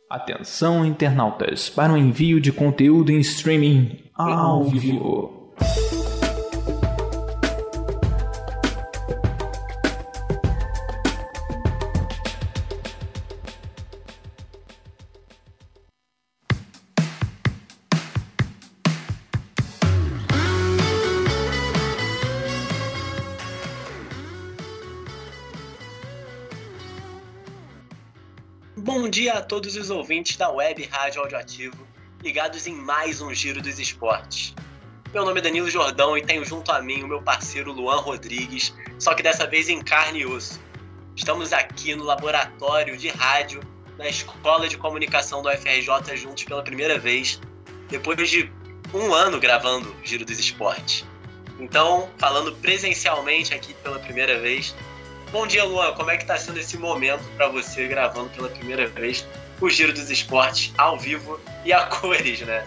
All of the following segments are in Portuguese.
Atenção, internautas, para o envio de conteúdo em streaming ao vivo. Bom dia a todos os ouvintes da Web Rádio Audioativo, ligados em mais um Giro dos Esportes. Meu nome é Danilo Jordão e tenho junto a mim o meu parceiro Luan Rodrigues, só que dessa vez em carne e osso. Estamos aqui no laboratório de rádio da Escola de Comunicação do UFRJ juntos pela primeira vez, depois de um ano gravando o Giro dos Esportes. Então, falando presencialmente aqui pela primeira vez. Bom dia, Luan. Como é que está sendo esse momento para você gravando pela primeira vez o Giro dos Esportes ao vivo e a cores, né?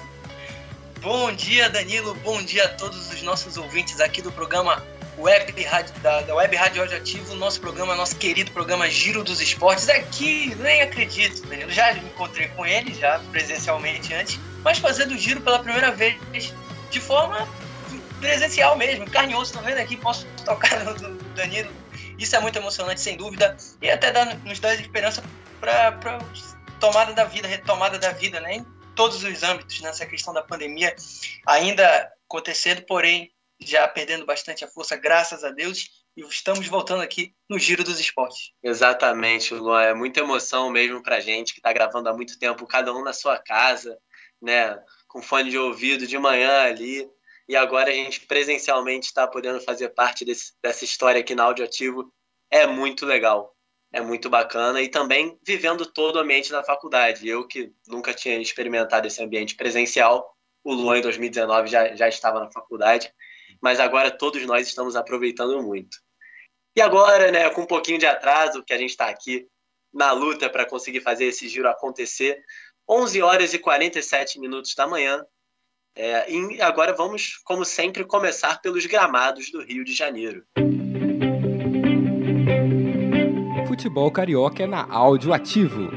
Bom dia, Danilo. Bom dia a todos os nossos ouvintes aqui do programa Web Rádio, da Web Rádio Audioativo, nosso querido programa Giro dos Esportes. Aqui, nem acredito, Danilo. Já me encontrei com ele, já presencialmente antes, mas fazendo o giro pela primeira vez de forma presencial mesmo. Carne e osso, tá vendo aqui? Posso tocar no Danilo. Isso é muito emocionante, sem dúvida, e até nos dá esperança para retomada da vida, né? Em todos os âmbitos, nessa questão da pandemia ainda acontecendo, porém já perdendo bastante a força, graças a Deus, e estamos voltando aqui no Giro dos Esportes. Exatamente, Luan, é muita emoção mesmo pra gente que está gravando há muito tempo, cada um na sua casa, né? Com fone de ouvido de manhã ali. E agora a gente presencialmente está podendo fazer parte dessa história aqui na Audioativo. É muito legal, é muito bacana. E também vivendo todo o ambiente da faculdade. Eu que nunca tinha experimentado esse ambiente presencial, o Luan em 2019 já estava na faculdade, mas agora todos nós estamos aproveitando muito. E agora, né, com um pouquinho de atraso, que a gente está aqui na luta para conseguir fazer esse giro acontecer, 11 horas e 47 minutos da manhã, e agora vamos, como sempre, começar pelos gramados do Rio de Janeiro. Futebol carioca é na Audioativo.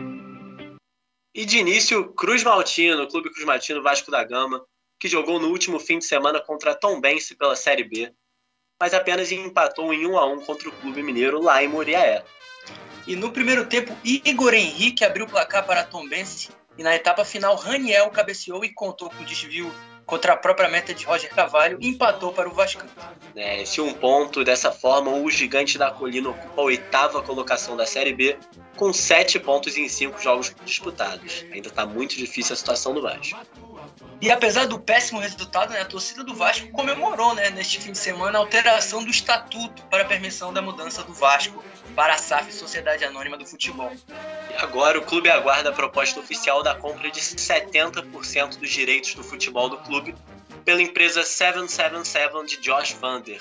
E de início, Clube Cruz Maltino Vasco da Gama, que jogou no último fim de semana contra a Tombense pela Série B, mas apenas empatou em 1-1 contra o Clube Mineiro lá em Muriaé. E no primeiro tempo, Igor Henrique abriu o placar para a Tombense. E na etapa final, Raniel cabeceou e contou com desvio contra a própria meta de Roger Carvalho e empatou para o Vasco. Se um ponto, dessa forma, o Gigante da Colina ocupa a 8ª colocação da Série B, com 7 pontos em 5 jogos disputados. Ainda está muito difícil a situação do Vasco. E apesar do péssimo resultado, né, a torcida do Vasco comemorou, né, neste fim de semana a alteração do estatuto para a permissão da mudança do Vasco para a SAF, Sociedade Anônima do Futebol. E agora o clube aguarda a proposta oficial da compra de 70% dos direitos do futebol do clube pela empresa 777 de Josh Vander.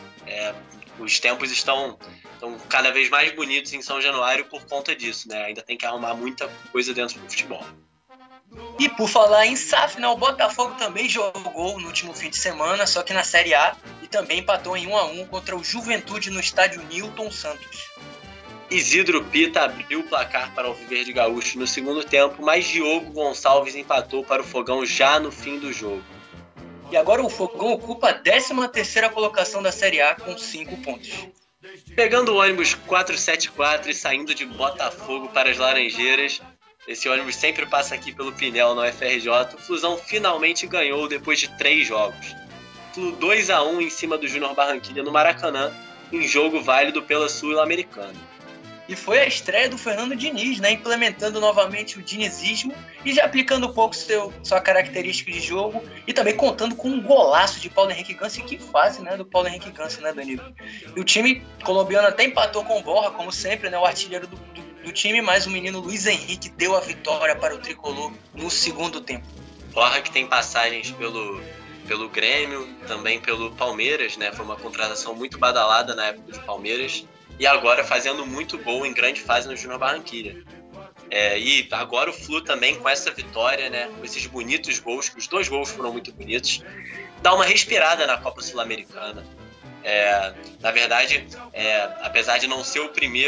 Os tempos estão cada vez mais bonitos em São Januário por conta disso, né? Ainda tem que arrumar muita coisa dentro do futebol. E por falar em SAF, né, o Botafogo também jogou no último fim de semana, só que na Série A, e também empatou em 1-1 contra o Juventude no estádio Newton Santos. Isidro Pita abriu o placar para o Alviverde Gaúcho no segundo tempo, mas Diogo Gonçalves empatou para o Fogão já no fim do jogo. E agora o Fogão ocupa a 13ª colocação da Série A com 5 pontos. Pegando o ônibus 474 e saindo de Botafogo para as Laranjeiras, esse ônibus sempre passa aqui pelo Pinel, na UFRJ. O Flusão finalmente ganhou depois de 3 jogos. Flu 2-1 em cima do Júnior Barranquilla no Maracanã, em jogo válido pela Sul-Americana. E foi a estreia do Fernando Diniz, né, implementando novamente o dinizismo e já aplicando um pouco sua característica de jogo e também contando com um golaço de Paulo Henrique Ganso. E que fase, né, do Paulo Henrique Ganso, né, Danilo? E o time colombiano até empatou com o Borja, como sempre, né, o artilheiro do time, mas o menino Luiz Henrique deu a vitória para o tricolor no segundo tempo. Borja que tem passagens pelo Grêmio, também pelo Palmeiras, né? Foi uma contratação muito badalada na época do Palmeiras e agora fazendo muito gol em grande fase no Júnior Barranquilla. E agora o Flu também com essa vitória, né? Com esses bonitos gols, os 2 gols foram muito bonitos, dá uma respirada na Copa Sul-Americana. Na verdade, apesar de não ser o primeiro,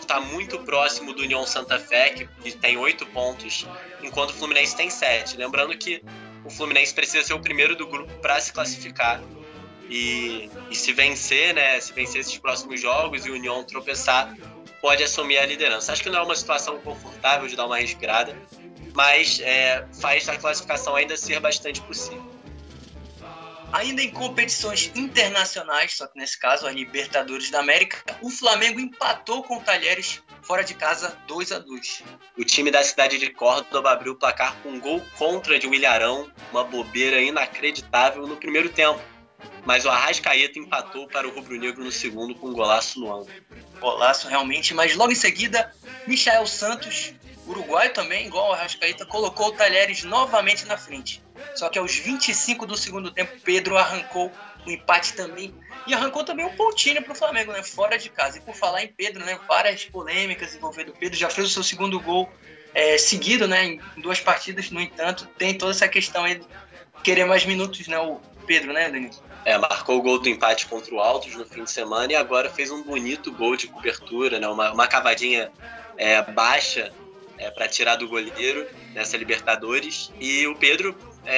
está muito próximo do União Santa Fé, que tem 8 pontos, enquanto o Fluminense tem 7. Lembrando que o Fluminense precisa ser o primeiro do grupo para se classificar. E se vencer, né? Se vencer esses próximos jogos e o União tropeçar, pode assumir a liderança. Acho que não é uma situação confortável de dar uma respirada, mas faz a classificação ainda ser bastante possível. Ainda em competições internacionais, só que nesse caso a Libertadores da América, o Flamengo empatou com o Talheres fora de casa 2-2. O time da cidade de Córdoba abriu o placar com um gol contra de Ilharão, uma bobeira inacreditável no primeiro tempo. Mas o Arrascaeta empatou para o rubro-negro no segundo com um golaço no ângulo. Golaço realmente, mas logo em seguida, Michael Santos, uruguaio também, igual o Arrascaeta, colocou o Talheres novamente na frente. Só que aos 25 do segundo tempo, Pedro arrancou o empate também. E arrancou também um pontinho para o Flamengo, né? Fora de casa. E por falar em Pedro, né? Várias polêmicas envolvendo o Pedro. Já fez o seu segundo gol seguido, né? Em 2 partidas. No entanto, tem toda essa questão aí de querer mais minutos, né? O Pedro, né, Danilo? Marcou o gol do empate contra o Altos no fim de semana e agora fez um bonito gol de cobertura, né? Uma cavadinha baixa para tirar do goleiro nessa Libertadores. E o Pedro,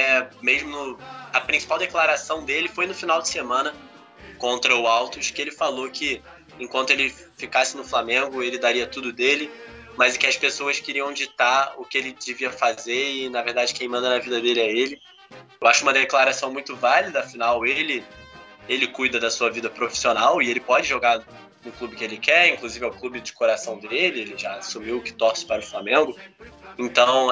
a principal declaração dele foi no final de semana contra o Altos, que ele falou que enquanto ele ficasse no Flamengo, ele daria tudo dele, mas que as pessoas queriam ditar o que ele devia fazer e, na verdade, quem manda na vida dele é ele. Eu acho uma declaração muito válida, afinal, ele cuida da sua vida profissional e ele pode jogar no clube que ele quer, inclusive é o clube de coração dele, ele já assumiu que torce para o Flamengo. Então,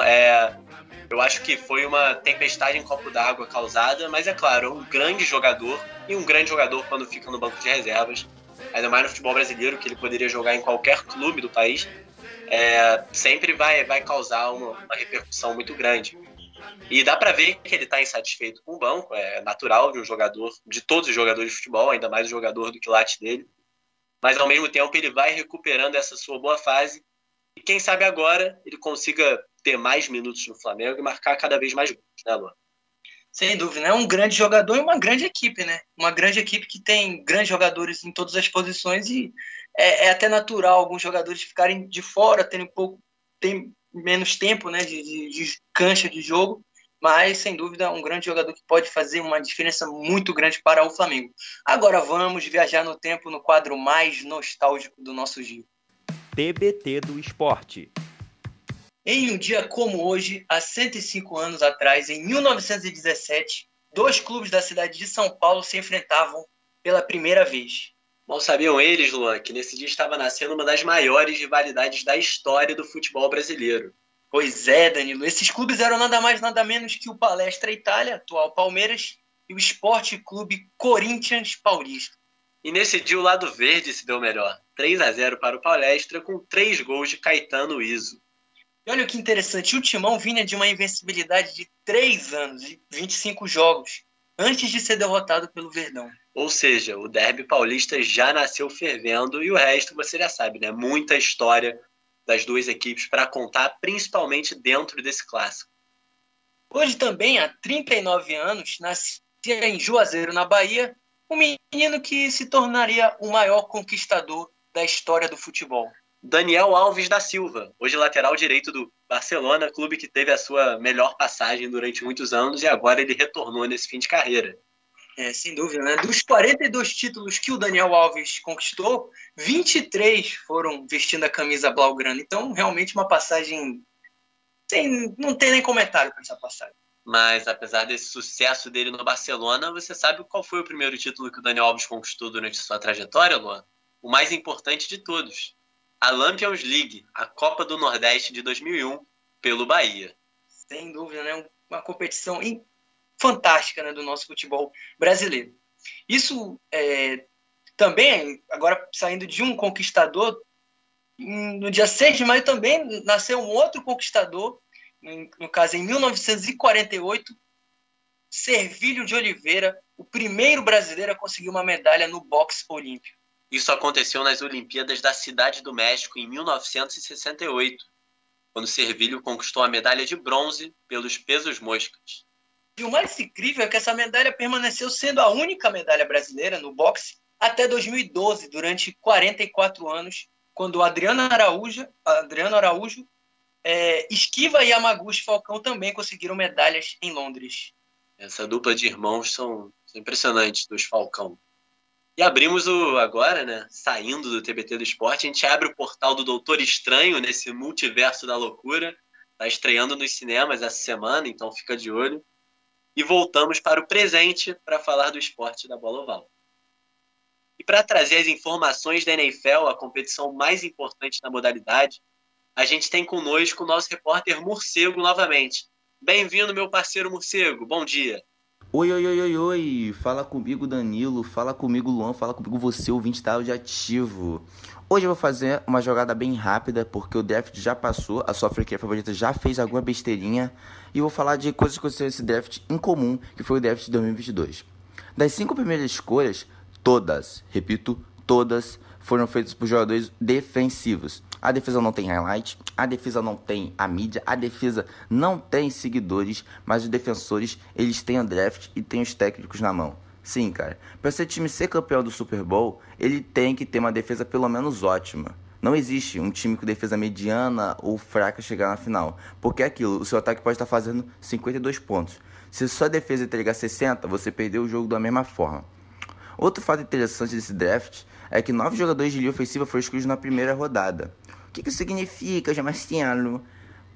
eu acho que foi uma tempestade em copo d'água causada, mas é claro, um grande jogador, e um grande jogador quando fica no banco de reservas, ainda mais no futebol brasileiro, que ele poderia jogar em qualquer clube do país, sempre vai causar uma repercussão muito grande. E dá para ver que ele está insatisfeito com o banco, é natural de um jogador, de todos os jogadores de futebol, ainda mais o jogador do quilate dele, mas ao mesmo tempo ele vai recuperando essa sua boa fase e quem sabe agora ele consiga ter mais minutos no Flamengo e marcar cada vez mais gols, né, Luan? Sem dúvida, é um grande jogador e uma grande equipe, né? Uma grande equipe que tem grandes jogadores em todas as posições e é até natural alguns jogadores ficarem de fora, tem menos tempo, né, de cancha de jogo, mas sem dúvida um grande jogador que pode fazer uma diferença muito grande para o Flamengo. Agora vamos viajar no tempo no quadro mais nostálgico do nosso giro. TBT do Esporte. Em um dia como hoje, há 105 anos atrás, em 1917, 2 clubes da cidade de São Paulo se enfrentavam pela primeira vez. Mal sabiam eles, Luan, que nesse dia estava nascendo uma das maiores rivalidades da história do futebol brasileiro. Pois é, Danilo. Esses clubes eram nada mais nada menos que o Palestra Itália, atual Palmeiras, e o Esporte Clube Corinthians Paulista. E nesse dia o lado verde se deu melhor. 3-0 para o Palestra, com 3 gols de Caetano Izzo. E olha que interessante, o Timão vinha de uma invencibilidade de 3 anos e 25 jogos, antes de ser derrotado pelo Verdão. Ou seja, o derby paulista já nasceu fervendo e o resto você já sabe, né? Muita história das 2 equipes para contar, principalmente dentro desse clássico. Hoje também, há 39 anos, nascia em Juazeiro, na Bahia, um menino que se tornaria o maior conquistador da história do futebol. Daniel Alves da Silva, hoje lateral direito do Barcelona, clube que teve a sua melhor passagem durante muitos anos e agora ele retornou nesse fim de carreira. Sem dúvida, né? Dos 42 títulos que o Daniel Alves conquistou, 23 foram vestindo a camisa blaugrana. Então, realmente uma passagem... não tem nem comentário para essa passagem. Mas, apesar desse sucesso dele no Barcelona, você sabe qual foi o primeiro título que o Daniel Alves conquistou durante sua trajetória, Luan? O mais importante de todos. A Champions League, a Copa do Nordeste de 2001, pelo Bahia. Sem dúvida, né? Uma competição fantástica, né, do nosso futebol brasileiro. Isso também, agora saindo de um conquistador, no dia 6 de maio também nasceu um outro conquistador, no caso em 1948, Servilho de Oliveira, o primeiro brasileiro a conseguir uma medalha no boxe olímpico. Isso aconteceu nas Olimpíadas da Cidade do México em 1968, quando Servilho conquistou a medalha de bronze pelos pesos moscas. E o mais incrível é que essa medalha permaneceu sendo a única medalha brasileira no boxe até 2012, durante 44 anos, quando o Adriano Araújo, Esquiva e Yamaguchi Falcão também conseguiram medalhas em Londres. Essa dupla de irmãos são impressionantes, dos Falcão. E abrimos agora, né, saindo do TBT do Esporte, a gente abre o portal do Doutor Estranho nesse multiverso da loucura. Está estreando nos cinemas essa semana, então fica de olho. E voltamos para o presente para falar do esporte da bola oval. E para trazer as informações da NFL, a competição mais importante da modalidade, a gente tem conosco o nosso repórter Morcego novamente. Bem-vindo, meu parceiro Morcego. Bom dia. Oi. Fala comigo, Danilo. Fala comigo, Luan. Fala comigo, você, ouvinte da Audioativo. Hoje eu vou fazer uma jogada bem rápida, porque o draft já passou, a sua franquia favorita já fez alguma besteirinha, e eu vou falar de coisas que aconteceram nesse draft incomum, que foi o draft de 2022. Das 5 primeiras escolhas, todas, repito, todas, foram feitas por jogadores defensivos. A defesa não tem highlight, a defesa não tem a mídia, a defesa não tem seguidores, mas os defensores, eles têm o draft e têm os técnicos na mão. Sim, cara, para esse time ser campeão do Super Bowl, ele tem que ter uma defesa pelo menos ótima. Não existe um time com defesa mediana ou fraca chegar na final, porque é aquilo, o seu ataque pode estar fazendo 52 pontos. Se sua defesa entregar 60, você perdeu o jogo da mesma forma. Outro fato interessante desse draft é que 9 jogadores de linha ofensiva foram escolhidos na primeira rodada. O que isso significa, Marciano?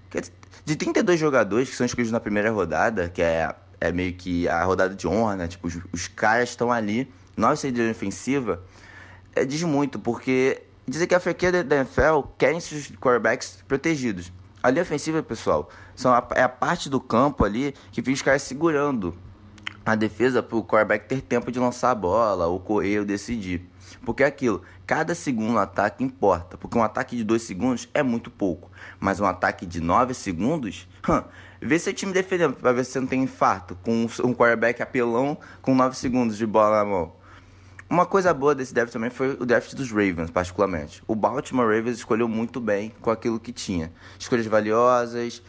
De 32 jogadores que são escolhidos na primeira rodada, que é meio que a rodada de honra, né? Tipo, os caras estão ali, 9 saídas de linha ofensiva, diz muito, porque dizem que a franquia da NFL querem seus quarterbacks protegidos. A linha ofensiva, pessoal, é a parte do campo ali que fica os caras segurando a defesa para o quarterback ter tempo de lançar a bola, ou correr, ou decidir. Porque é aquilo, cada segundo no ataque importa, porque um ataque de 2 segundos é muito pouco, mas um ataque de 9 segundos, vê seu time defendendo, para ver se você não tem infarto, com um quarterback apelão com 9 segundos de bola na mão. Uma coisa boa desse draft também foi o draft dos Ravens, particularmente. O Baltimore Ravens escolheu muito bem com aquilo que tinha. Escolhas valiosas,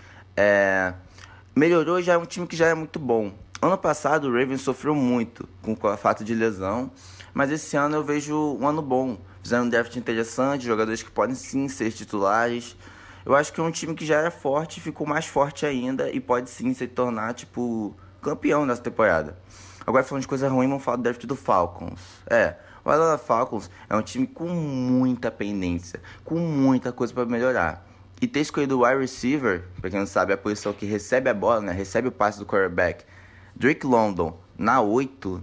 melhorou, já é um time que já é muito bom. Ano passado o Ravens sofreu muito com o fato de lesão, mas esse ano eu vejo um ano bom. Fizeram um draft interessante, jogadores que podem sim ser titulares. Eu acho que é um time que já era forte, ficou mais forte ainda e pode sim se tornar, campeão nessa temporada. Agora, falando de coisa ruim, vamos falar do draft do Falcons. O Atlanta Falcons é um time com muita pendência, com muita coisa para melhorar. E ter escolhido o wide receiver, pra quem não sabe, é a posição que recebe a bola, né? Recebe o passe do quarterback, Drake London, na 8,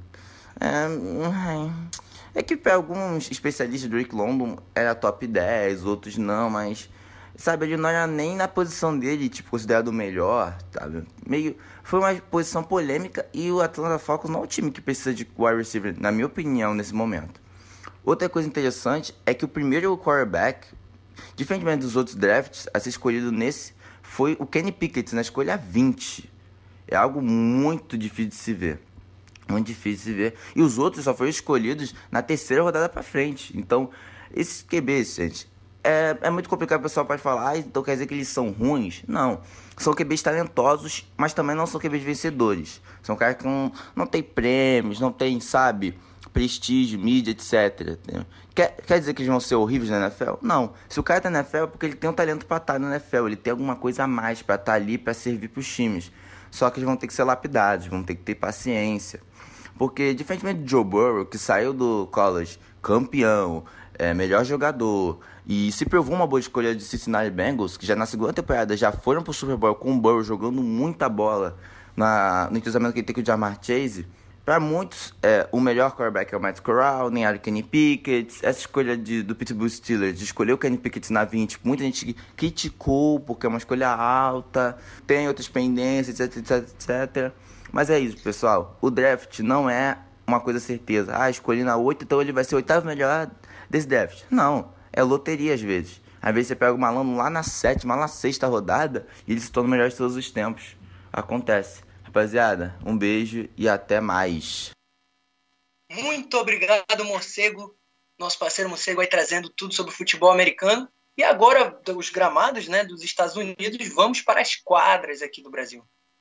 é que para alguns especialistas, Drake London era top 10, outros não, mas, sabe, ele não era nem na posição dele, considerado o melhor, sabe? Foi uma posição polêmica e o Atlanta Falcons não é um time que precisa de wide receiver, na minha opinião, nesse momento. Outra coisa interessante é que o primeiro quarterback, diferentemente dos outros drafts, a ser escolhido nesse, foi o Kenny Pickett, na escolha 20. É algo muito difícil de se ver. Muito difícil de se ver. E os outros só foram escolhidos na terceira rodada pra frente. Então, esses QBs, gente, é muito complicado. O pessoal pode falar, então quer dizer que eles são ruins? Não. São QBs talentosos, mas também não são QBs vencedores. São caras que não tem prêmios, não tem, sabe, prestígio, mídia, etc. Quer dizer que eles vão ser horríveis na NFL? Não. Se o cara tá na NFL é porque ele tem um talento pra estar na NFL. Ele tem alguma coisa a mais pra estar ali, pra servir pros times. Só que eles vão ter que ser lapidados, vão ter que ter paciência. Porque, diferentemente do Joe Burrow, que saiu do college campeão, melhor jogador, e se provou uma boa escolha de Cincinnati Bengals, que já na segunda temporada já foram pro Super Bowl com o Burrow jogando muita bola no entrosamento que ele tem com o Ja'Marr Chase, para muitos, o melhor quarterback é o Matt Corral, nem era o Kenny Pickett. Essa escolha do Pittsburgh Steelers de escolher o Kenny Pickett na 20, muita gente criticou porque é uma escolha alta, tem outras pendências, etc. Mas é isso, pessoal. O draft não é uma coisa certeza. Escolhi na 8, então ele vai ser o 8º melhor desse draft. Não, é loteria às vezes. Às vezes você pega o malandro lá na 7ª, lá na 6ª rodada e ele se torna o melhor de todos os tempos. Acontece. Rapaziada, um beijo e até mais. Muito obrigado, Morcego. Nosso parceiro Morcego aí trazendo tudo sobre o futebol americano. E agora, dos gramados, né, dos Estados Unidos, vamos para as quadras aqui do Brasil.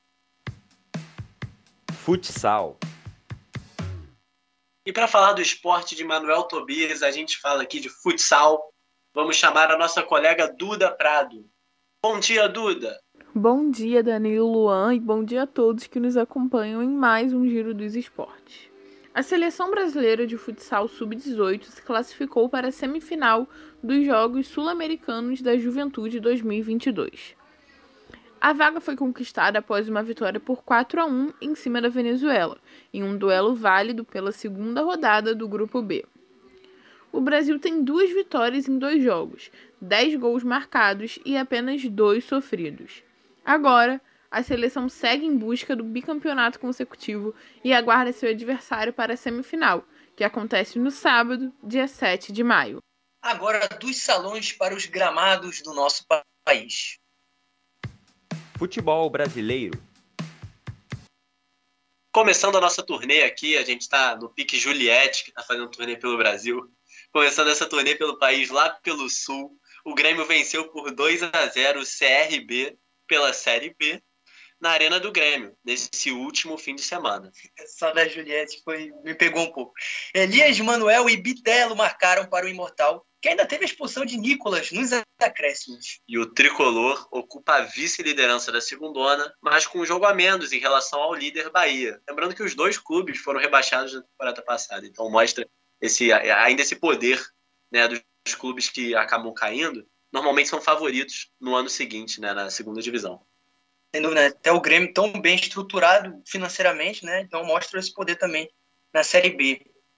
Futsal. E para falar do esporte de Manuel Tobias, a gente fala aqui de futsal. Vamos chamar a nossa colega Duda Prado. Bom dia, Duda. Bom dia, Danilo, Luan, e bom dia a todos que nos acompanham em mais um Giro dos Esportes. A seleção brasileira de futsal sub-18 se classificou para a semifinal dos Jogos Sul-Americanos da Juventude 2022. A vaga foi conquistada após uma vitória por 4-1 em cima da Venezuela, em um duelo válido pela segunda rodada do Grupo B. O Brasil tem 2 vitórias em 2 jogos, 10 gols marcados e apenas 2 sofridos. Agora, a seleção segue em busca do bicampeonato consecutivo e aguarda seu adversário para a semifinal, que acontece no sábado, dia 7 de maio. Agora, dos salões para os gramados do nosso país. Futebol brasileiro. Começando a nossa turnê aqui, a gente está no Pique Juliette, que está fazendo turnê pelo Brasil. Começando essa turnê pelo país, lá pelo Sul. O Grêmio venceu por 2-0 o CRB pela Série B na Arena do Grêmio, nesse último fim de semana. Só da Juliette me pegou um pouco. Elias Manuel e Bitelo marcaram para o Imortal, que ainda teve a expulsão de Nicolas nos acréscimos. E o Tricolor ocupa a vice-liderança da segundona, mas com um jogo a menos em relação ao líder Bahia. Lembrando que os 2 clubes foram rebaixados na temporada passada, então mostra ainda esse poder, né, dos clubes que acabam caindo, normalmente são favoritos no ano seguinte, né, na segunda divisão. Sem dúvida, até o Grêmio tão bem estruturado financeiramente, né, então mostra esse poder também na Série B.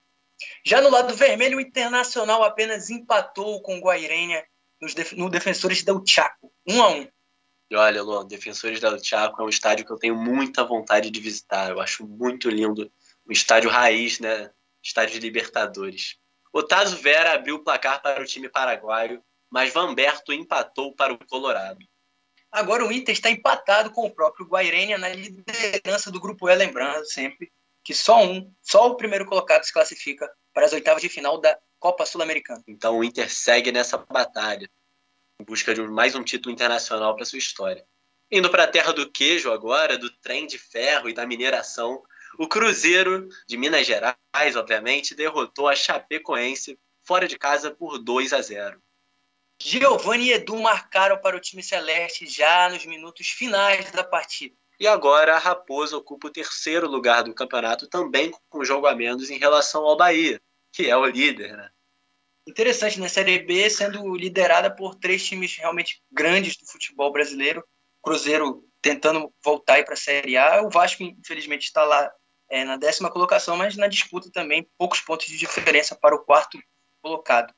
Já no lado vermelho, o Internacional apenas empatou com o Guairenha no Defensores del Chaco, 1-1. E olha, Luan, Defensores del Chaco é um estádio que eu tenho muita vontade de visitar. Eu acho muito lindo, um estádio raiz, né? Estádio de Libertadores. Otávio Vera abriu o placar para o time paraguaio, mas Vanberto empatou para o Colorado. Agora o Inter está empatado com o próprio Guairenha na liderança do Grupo E, lembrando sempre que só o primeiro colocado se classifica para as oitavas de final da Copa Sul-Americana. Então o Inter segue nessa batalha, em busca de mais um título internacional para sua história. Indo para a terra do queijo agora, do trem de ferro e da mineração, o Cruzeiro, de Minas Gerais, obviamente, derrotou a Chapecoense fora de casa por 2-0. Giovani e Edu marcaram para o time celeste já nos minutos finais da partida. E agora a Raposa ocupa o 3º lugar do campeonato, também com jogo a menos em relação ao Bahia, que é o líder, né? Interessante, né? Série B sendo liderada por 3 times realmente grandes do futebol brasileiro. Cruzeiro tentando voltar para a Série A. O Vasco, infelizmente, está lá na 10ª colocação, mas na disputa também, poucos pontos de diferença para o 4º colocado.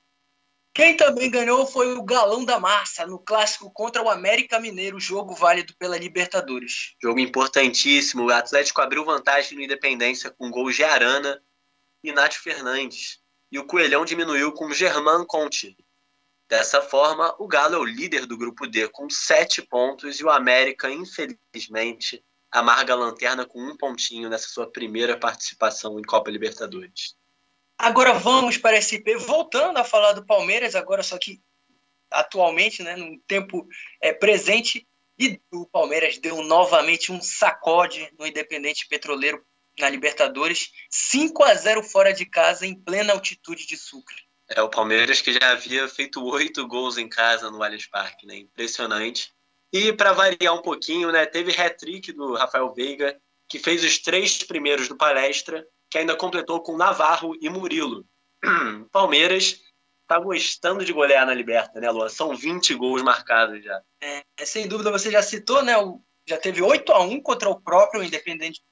Quem também ganhou foi o Galão da Massa, no clássico contra o América Mineiro, jogo válido pela Libertadores. Jogo importantíssimo. O Atlético abriu vantagem no Independência com gols de Arana e Nath Fernandes. E o Coelhão diminuiu com Germán Conte. Dessa forma, o Galo é o líder do Grupo D com 7 pontos e o América, infelizmente, amarga a lanterna com 1 pontinho nessa sua primeira participação em Copa Libertadores. Agora vamos para a SP, voltando a falar do Palmeiras, agora só que atualmente, né, no tempo presente, e o Palmeiras deu novamente um sacode no Independente Petroleiro na Libertadores, 5-0 fora de casa em plena altitude de Sucre. O Palmeiras que já havia feito 8 gols em casa no Allianz Parque, né? Impressionante. E para variar um pouquinho, né, teve hat-trick do Rafael Veiga, que fez os 3 primeiros do Palestra, que ainda completou com Navarro e Murilo. Palmeiras está gostando de golear na Liberta, né, Luan? São 20 gols marcados já. Sem dúvida, você já citou, né? Já teve 8-1 contra o próprio Independiente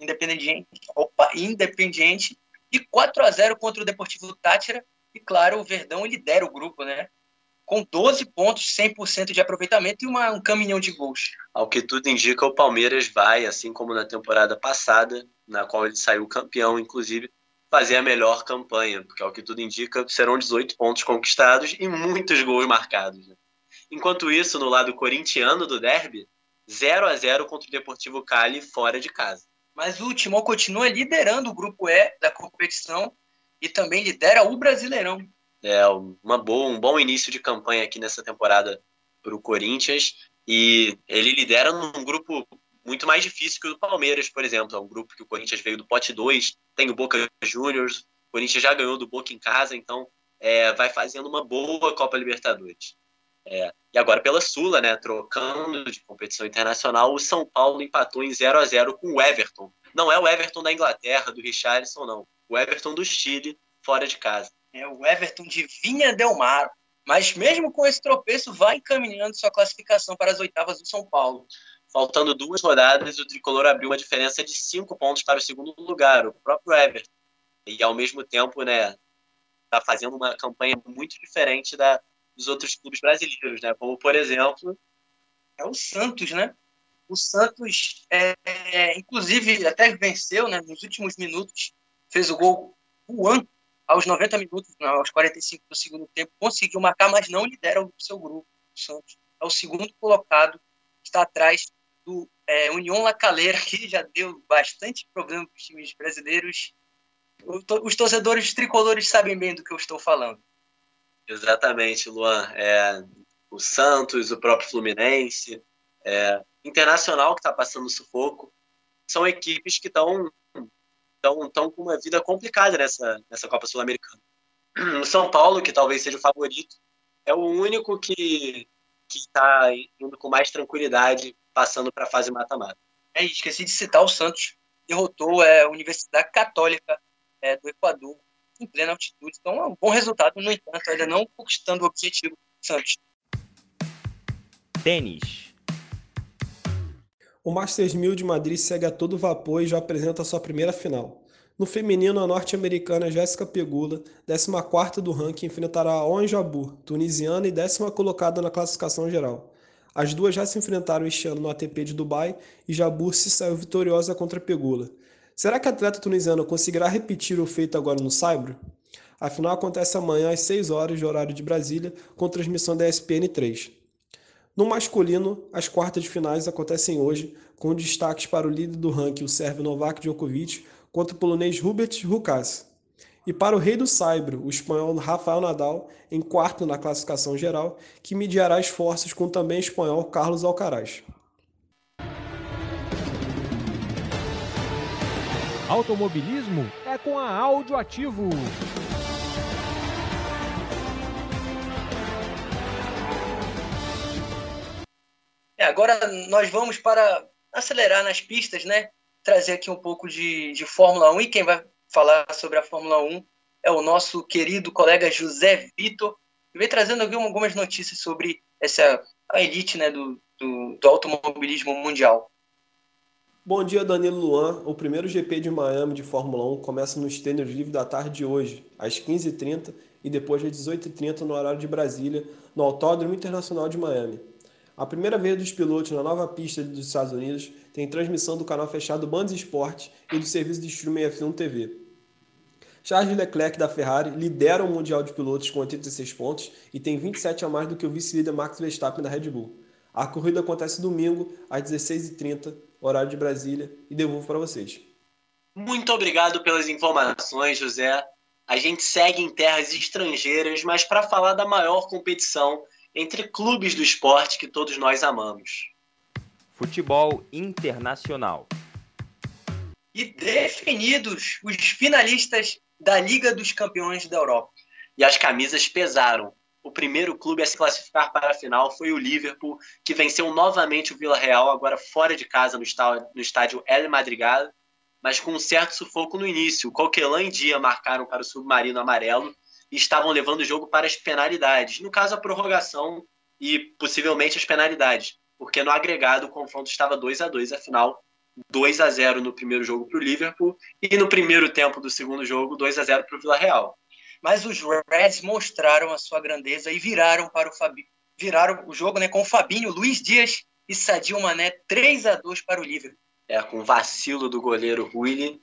e 4-0 contra o Deportivo Táchira. E, claro, o Verdão lidera o grupo, né? Com 12 pontos, 100% de aproveitamento e um caminhão de gols. Ao que tudo indica, o Palmeiras vai, assim como na temporada passada, na qual ele saiu campeão, inclusive, fazer a melhor campanha, porque ao que tudo indica, serão 18 pontos conquistados e muitos gols marcados, né? Enquanto isso, no lado corintiano do derby, 0-0 contra o Deportivo Cali fora de casa. Mas o Timão continua liderando o Grupo E da competição e também lidera o Brasileirão. Um bom início de campanha aqui nessa temporada para o Corinthians, e ele lidera num grupo muito mais difícil que o do Palmeiras, por exemplo. É um grupo que o Corinthians veio do pote 2, tem o Boca Juniors, o Corinthians já ganhou do Boca em casa, então vai fazendo uma boa Copa Libertadores. E agora pela Sula, né, trocando de competição internacional, o São Paulo empatou em 0-0 com o Everton. Não é o Everton da Inglaterra, do Richarlison, não. O Everton do Chile, fora de casa. É o Everton de Vinha del Mar. Mas mesmo com esse tropeço, vai encaminhando sua classificação para as oitavas do São Paulo. Faltando 2 rodadas, o Tricolor abriu uma diferença de 5 pontos para o segundo lugar, o próprio Everton. E, ao mesmo tempo, né, está fazendo uma campanha muito diferente dos outros clubes brasileiros, né? Como, por exemplo, é o Santos, né? O Santos, inclusive, até venceu, né? Nos últimos minutos, fez o gol Juan, aos 90 minutos, aos 45 do segundo tempo, conseguiu marcar, mas não lidera o seu grupo. O Santos é o segundo colocado, está atrás do União La Calera, que já deu bastante problema para os times brasileiros. Os torcedores tricolores sabem bem do que eu estou falando. Exatamente, Luan. O Santos, o próprio Fluminense, Internacional, que está passando sufoco, são equipes que estão com uma vida complicada nessa Copa Sul-Americana. O São Paulo, que talvez seja o favorito, é o único que está indo com mais tranquilidade, passando para a fase mata-mata. Esqueci de citar o Santos, derrotou a Universidade Católica do Equador em plena altitude. Então é um bom resultado, no entanto, ainda não conquistando o objetivo do Santos. Tênis. O Masters 1000 de Madrid segue a todo vapor e já apresenta sua primeira final. No feminino, a norte-americana Jéssica Pegula, 14ª do ranking, enfrentará a On Jabeur, tunisiana e 10ª colocada na classificação geral. As duas já se enfrentaram este ano no ATP de Dubai e Jabeur se saiu vitoriosa contra Pegula. Será que a atleta tunisiana conseguirá repetir o feito agora no Saibro? A final acontece amanhã às 6 horas de horário de Brasília, com transmissão da ESPN3. No masculino, as quartas de finais acontecem hoje, com destaques para o líder do ranking, o sérvio Novak Djokovic, contra o polonês Hubert Hurkacz. E para o rei do saibro, o espanhol Rafael Nadal, em quarto na classificação geral, que mediará esforços com também o espanhol Carlos Alcaraz. Automobilismo é com a Audioativo. Agora nós vamos para acelerar nas pistas, né? Trazer aqui um pouco de Fórmula 1. E quem vai falar sobre a Fórmula 1 é o nosso querido colega José Vitor, que vem trazendo algumas notícias sobre a elite, né, do automobilismo mundial. Bom dia, Danilo Luan. O primeiro GP de Miami de Fórmula 1 começa nos treinos livres da tarde de hoje, às 15h30 e depois às 18h30 no horário de Brasília, no Autódromo Internacional de Miami. A primeira vez dos pilotos na nova pista dos Estados Unidos tem transmissão do canal fechado Band Esportes e do serviço de streaming F1 TV. Charles Leclerc da Ferrari lidera o Mundial de Pilotos com 86 pontos e tem 27 a mais do que o vice-líder Max Verstappen da Red Bull. A corrida acontece domingo às 16h30, horário de Brasília, e devolvo para vocês. Muito obrigado pelas informações, José. A gente segue em terras estrangeiras, mas para falar da maior competição entre clubes do esporte que todos nós amamos. Futebol internacional. E definidos os finalistas da Liga dos Campeões da Europa. E as camisas pesaram. O primeiro clube a se classificar para a final foi o Liverpool, que venceu novamente o Villarreal, agora fora de casa no estádio El Madrigal, mas com um certo sufoco no início. Coquelin e Dia marcaram para o submarino amarelo e estavam levando o jogo para as penalidades. No caso, a prorrogação e possivelmente as penalidades, porque no agregado o confronto estava 2-2, afinal 2-0 no primeiro jogo para o Liverpool e no primeiro tempo do segundo jogo 2-0 para o Villarreal. Mas os Reds mostraram a sua grandeza e viraram o jogo, né, com o Fabinho, Luiz Dias e Sadio Mané, 3-2 para o Liverpool. Com vacilo do goleiro Willy,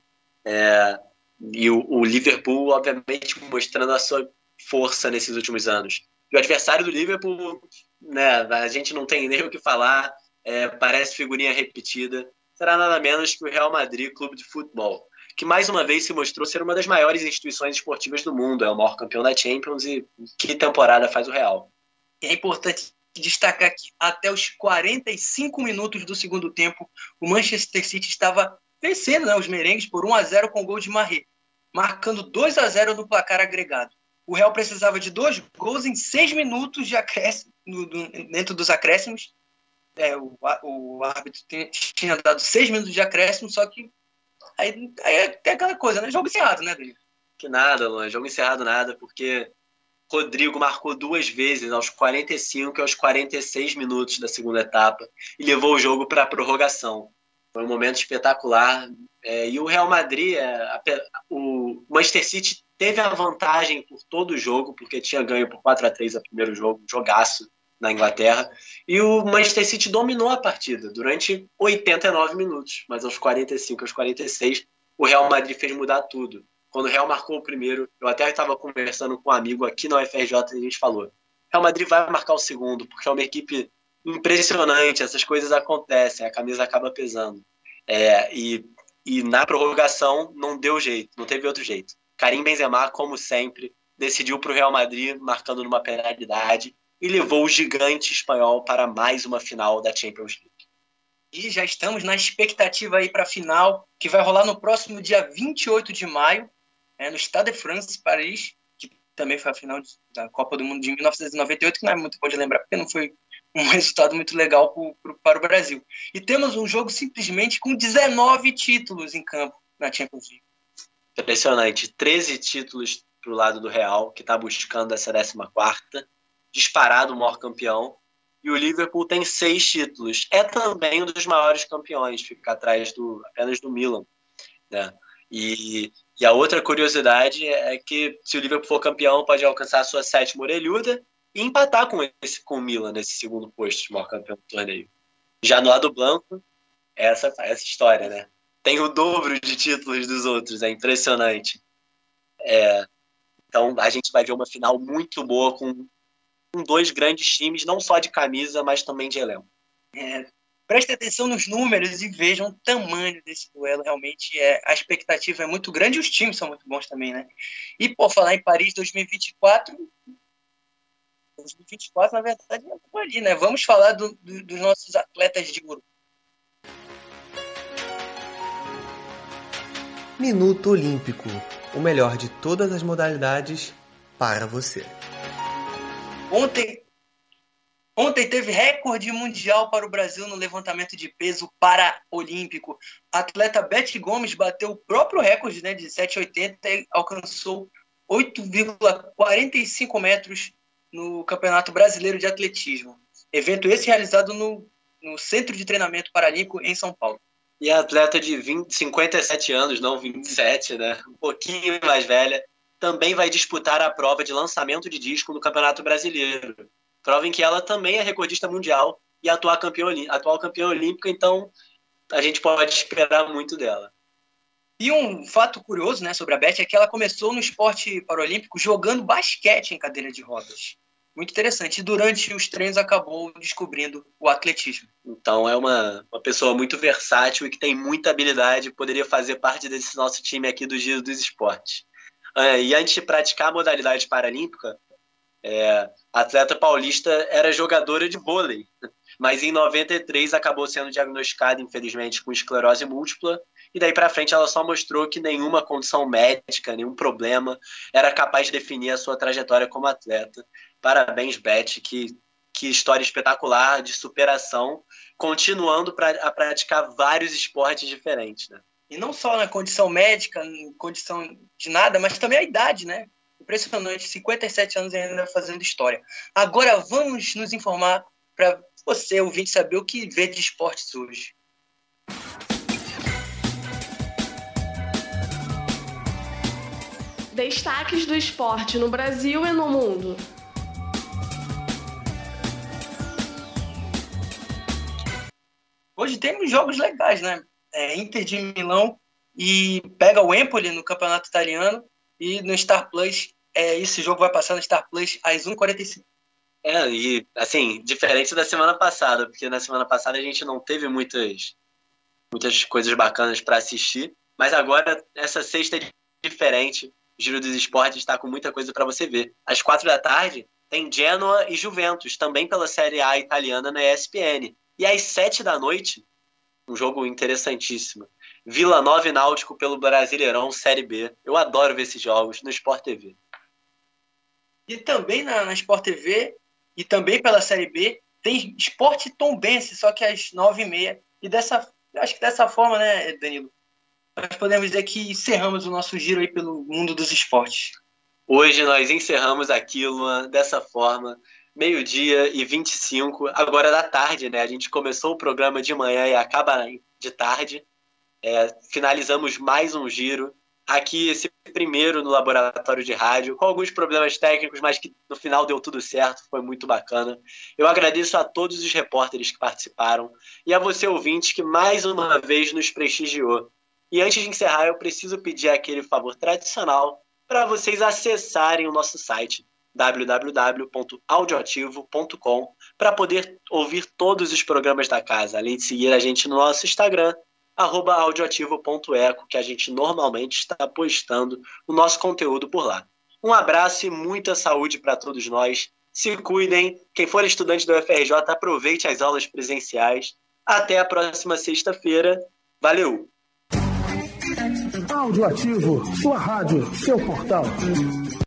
e o Liverpool, obviamente, mostrando a sua força nesses últimos anos. E o adversário do Liverpool, né, a gente não tem nem o que falar, parece figurinha repetida, será nada menos que o Real Madrid Clube de Futebol, que mais uma vez se mostrou ser uma das maiores instituições esportivas do mundo, é o maior campeão da Champions, e que temporada faz o Real. É importante destacar que até os 45 minutos do segundo tempo, o Manchester City estava vencendo, né, os merengues por 1-0 com o gol de Mahrez, marcando 2-0 no placar agregado. o Real precisava de 2 gols em 6 minutos de acréscimo, dentro dos acréscimos. O árbitro tinha dado 6 minutos de acréscimo, só que aí é aquela coisa, né? Jogo encerrado, né, Danilo? Que nada, Luan. Jogo encerrado nada, porque Rodrigo marcou 2 vezes, aos 45 e aos 46 minutos da segunda etapa, e levou o jogo para a prorrogação. Foi um momento espetacular. E o Real Madrid, o Manchester City teve a vantagem por todo o jogo, porque tinha ganho por 4-3 o primeiro jogo, jogaço na Inglaterra, e o Manchester City dominou a partida durante 89 minutos, mas aos 45, aos 46, o Real Madrid fez mudar tudo. Quando o Real marcou o primeiro, eu até estava conversando com um amigo aqui na UFRJ e a gente falou, Real Madrid vai marcar o segundo, porque é uma equipe impressionante, essas coisas acontecem, a camisa acaba pesando. E na prorrogação não deu jeito, não teve outro jeito. Karim Benzema, como sempre, decidiu para o Real Madrid, marcando numa penalidade, e levou o gigante espanhol para mais uma final da Champions League. E já estamos na expectativa aí para a final, que vai rolar no próximo dia 28 de maio, no Stade de France, Paris, que também foi a final da Copa do Mundo de 1998, que não é muito bom de lembrar, porque não foi um resultado muito legal para o Brasil. E temos um jogo simplesmente com 19 títulos em campo na Champions League. Impressionante. 13 títulos para o lado do Real, que está buscando essa 14ª, disparado o maior campeão. E o Liverpool tem 6 títulos. É também um dos maiores campeões, fica atrás apenas do Milan, né? E a outra curiosidade é que se o Liverpool for campeão, pode alcançar a sua 7ª orelhuda e empatar com o Milan nesse segundo posto de maior campeão do torneio. Já no lado branco, essa história, né? Tem o dobro de títulos dos outros, é impressionante. Então a gente vai ver uma final muito boa com 2 grandes times, não só de camisa, mas também de elenco. Prestem atenção nos números e vejam o tamanho desse duelo. Realmente a expectativa é muito grande e os times são muito bons também, né? E por falar em Paris 2024, na verdade, é ali, né? Vamos falar dos nossos atletas de ouro. Minuto Olímpico, o melhor de todas as modalidades para você. Ontem teve recorde mundial para o Brasil no levantamento de peso paraolímpico. A atleta Beth Gomes bateu o próprio recorde, né, de 7,80 e alcançou 8,45 metros no Campeonato Brasileiro de Atletismo. Evento esse realizado no Centro de Treinamento Paralímpico em São Paulo. E a atleta de 57 anos, não 27, né, um pouquinho mais velha, também vai disputar a prova de lançamento de disco no Campeonato Brasileiro. Prova em que ela também é recordista mundial e atual campeã olímpica, então a gente pode esperar muito dela. E um fato curioso, né, sobre a Beth é que ela começou no esporte paralímpico jogando basquete em cadeira de rodas. Muito interessante. E durante os treinos acabou descobrindo o atletismo. Então é uma pessoa muito versátil e que tem muita habilidade, poderia fazer parte desse nosso time aqui do Giro dos Esportes. E antes de praticar a modalidade paralímpica, a atleta paulista era jogadora de vôlei, mas em 93 acabou sendo diagnosticada, infelizmente, com esclerose múltipla, e daí para frente ela só mostrou que nenhuma condição médica, nenhum problema era capaz de definir a sua trajetória como atleta. Parabéns, Beth, que história espetacular de superação, continuando a praticar vários esportes diferentes, né? E não só na condição médica, em condição de nada, mas também a idade, né? Impressionante, 57 anos ainda fazendo história. Agora vamos nos informar para você, ouvinte, saber o que vê de esportes hoje. Destaques do esporte no Brasil e no mundo. Hoje temos jogos legais, né? Inter de Milão e pega o Empoli no Campeonato Italiano, e no Star Plus, esse jogo vai passar no Star Plus às 1h45. E assim, diferente da semana passada, porque na semana passada a gente não teve muitas coisas bacanas para assistir, mas agora essa sexta é diferente. O Giro dos Esportes está com muita coisa para você ver. Às 4h tem Genoa e Juventus, também pela Série A italiana na ESPN. E às 7h, um jogo interessantíssimo, Vila Nova e Náutico pelo Brasileirão Série B. Eu adoro ver esses jogos no Sport TV. E também na Sport TV e também pela Série B tem Sport Tombense, só que às 9h30. E acho que dessa forma, né, Danilo, nós podemos dizer que encerramos o nosso giro aí pelo mundo dos esportes. Hoje nós encerramos aqui, Luan, dessa forma, 12h25, agora da tarde, né? A gente começou o programa de manhã e acaba de tarde. Finalizamos mais um giro. Aqui, esse primeiro no laboratório de rádio, com alguns problemas técnicos, mas que no final deu tudo certo, foi muito bacana. Eu agradeço a todos os repórteres que participaram e a você, ouvinte, que mais uma vez nos prestigiou. E antes de encerrar, eu preciso pedir aquele favor tradicional para vocês acessarem o nosso site www.audioativo.com para poder ouvir todos os programas da casa, além de seguir a gente no nosso Instagram, @audioativo.eco, que a gente normalmente está postando o nosso conteúdo por lá. Um abraço e muita saúde para todos nós. Se cuidem. Quem for estudante do UFRJ, aproveite as aulas presenciais. Até a próxima sexta-feira. Valeu! Audioativo, sua rádio, seu portal.